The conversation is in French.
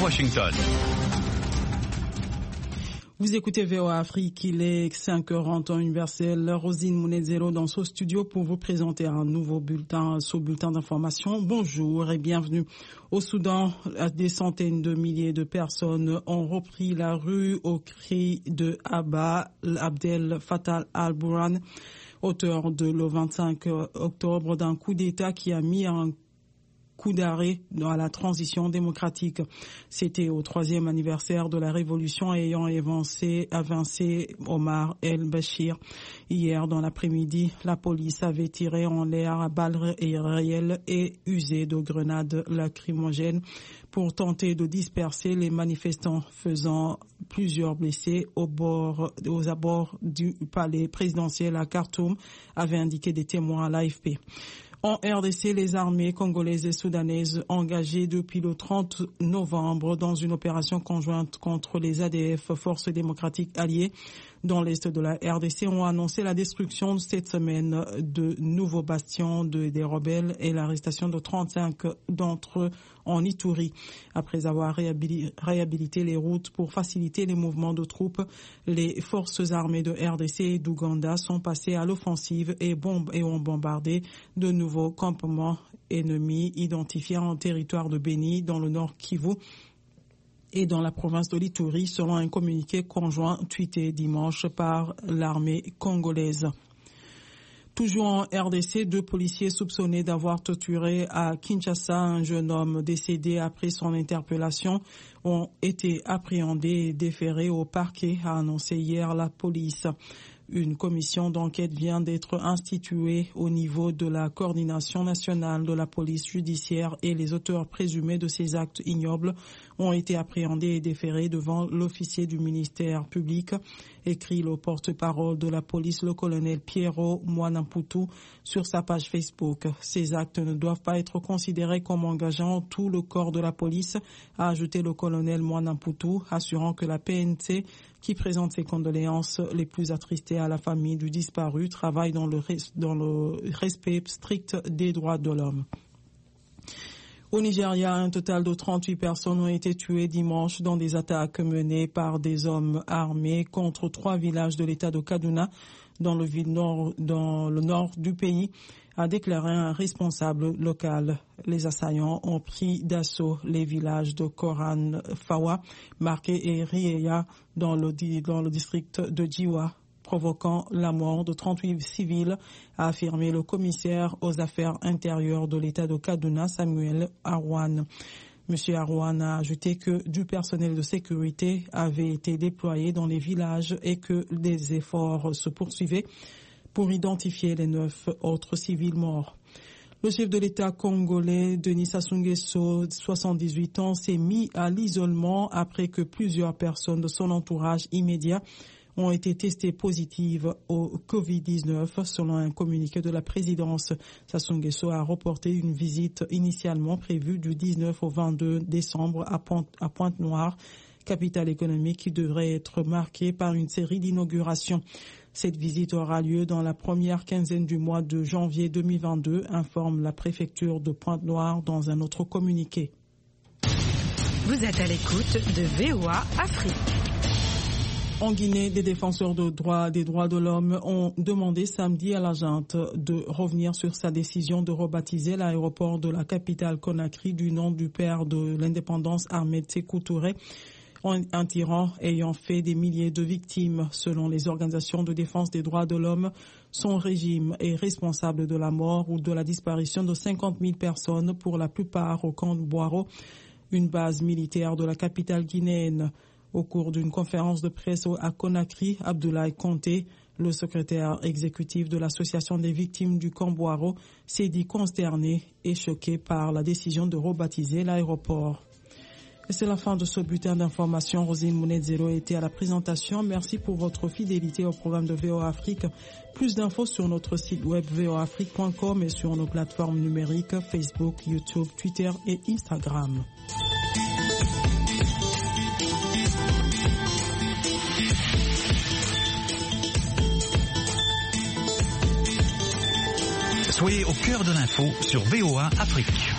Washington. Vous écoutez VOA Afrique, il est 5h en temps universel. Rosine Mounezero dans ce studio pour vous présenter un nouveau bulletin, ce bulletin d'information. Bonjour et bienvenue. Au Soudan, des centaines de milliers de personnes ont repris la rue au cri de Abdel Fattah al-Burhan, auteur de le 25 octobre d'un coup d'État qui a mis un coup d'arrêt à la transition démocratique. C'était au 3e anniversaire de la révolution ayant évincé Omar el-Bashir. Hier, dans l'après-midi, la police avait tiré en l'air à balles réelles et usé de grenades lacrymogènes pour tenter de disperser les manifestants, faisant plusieurs blessés aux abords du palais présidentiel à Khartoum, avaient indiqué des témoins à l'AFP. En RDC, les armées congolaises et soudanaises engagées depuis le 30 novembre dans une opération conjointe contre les ADF, Forces démocratiques alliées, dans l'est de la RDC, ont annoncé la destruction cette semaine de nouveaux bastions des rebelles et l'arrestation de 35 d'entre eux en Ituri. Après avoir réhabilité les routes pour faciliter les mouvements de troupes, les forces armées de RDC et d'Ouganda sont passées à l'offensive et ont bombardé de nouveaux campements ennemis identifiés en territoire de Béni, dans le nord Kivu et dans la province de l'Ituri, selon un communiqué conjoint tweeté dimanche par l'armée congolaise. Toujours en RDC, 2 policiers soupçonnés d'avoir torturé à Kinshasa un jeune homme décédé après son interpellation ont été appréhendés et déférés au parquet, a annoncé hier la police. Une commission d'enquête vient d'être instituée au niveau de la coordination nationale de la police judiciaire et les auteurs présumés de ces actes ignobles ont été appréhendés et déférés devant l'officier du ministère public, écrit le porte-parole de la police, le colonel Piero Mwanamputu, sur sa page Facebook. Ces actes ne doivent pas être considérés comme engageant tout le corps de la police, a ajouté le colonel Mwanamputu, assurant que la PNC, qui présente ses condoléances les plus attristées à la famille du disparu, travaille dans le respect strict des droits de l'homme. Au Nigeria, un total de 38 personnes ont été tuées dimanche dans des attaques menées par des hommes armés contre 3 villages de l'État de Kaduna, dans le nord du pays, a déclaré un responsable local. Les assaillants ont pris d'assaut les villages de Koran Fawa, Marqué et Rieya dans le district de Jiwa, provoquant la mort de 38 civils, a affirmé le commissaire aux affaires intérieures de l'État de Kaduna, Samuel Arwan. Monsieur Arwan a ajouté que du personnel de sécurité avait été déployé dans les villages et que des efforts se poursuivaient pour identifier les 9 autres civils morts. Le chef de l'État congolais, Denis Sassou Nguesso, 78 ans, s'est mis à l'isolement après que plusieurs personnes de son entourage immédiat ont été testées positives au Covid-19, selon un communiqué de la présidence. Sassou Nguesso a reporté une visite initialement prévue du 19 au 22 décembre à Pointe-Noire, capitale économique qui devrait être marquée par une série d'inaugurations. Cette visite aura lieu dans la première quinzaine du mois de janvier 2022, informe la préfecture de Pointe-Noire dans un autre communiqué. Vous êtes à l'écoute de VOA Afrique. En Guinée, des défenseurs des droits de l'homme ont demandé samedi à la junte de revenir sur sa décision de rebaptiser l'aéroport de la capitale Conakry du nom du père de l'indépendance, Ahmed Sékou Touré, un tyran ayant fait des milliers de victimes. Selon les organisations de défense des droits de l'homme, son régime est responsable de la mort ou de la disparition de 50 000 personnes, pour la plupart au camp de Boiro, une base militaire de la capitale guinéenne. Au cours d'une conférence de presse à Conakry, Abdoulaye Conté, le secrétaire exécutif de l'association des victimes du camp Boiro, s'est dit consterné et choqué par la décision de rebaptiser l'aéroport. Et c'est la fin de ce bulletin d'information. Rosine Mounezero était à la présentation. Merci pour votre fidélité au programme de VOA Afrique. Plus d'infos sur notre site web voaafrique.com et sur nos plateformes numériques Facebook, YouTube, Twitter et Instagram. Soyez au cœur de l'info sur VOA Afrique.